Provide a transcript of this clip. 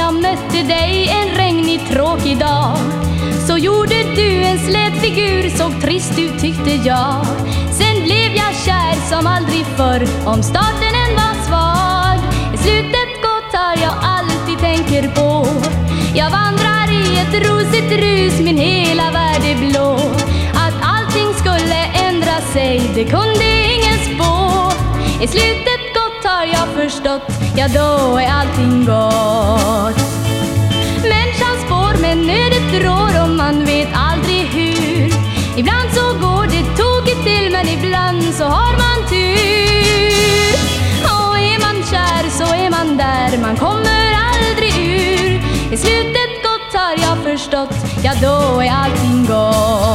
jag mötte dig en regnig tråkig dag, så gjorde du en slät figur, såg trist ut tyckte jag. Sen blev jag kär som aldrig förr, om starten än var svag. I slutet gott har jag alltid tänker på. Jag vandrar i ett rosigt rus, min hela värld är blå. Att allting skulle ändra sig, det kunde ingen spå. I slutet gott har jag förstått, ja då är allting gott. Människans spår med nödet rår och man vet aldrig hur. Ibland så går det tokigt till, men ibland så har man tur. Och är man kär så är man där, man kommer aldrig ur. I slutet gott har jag förstått, ja då är allting gott.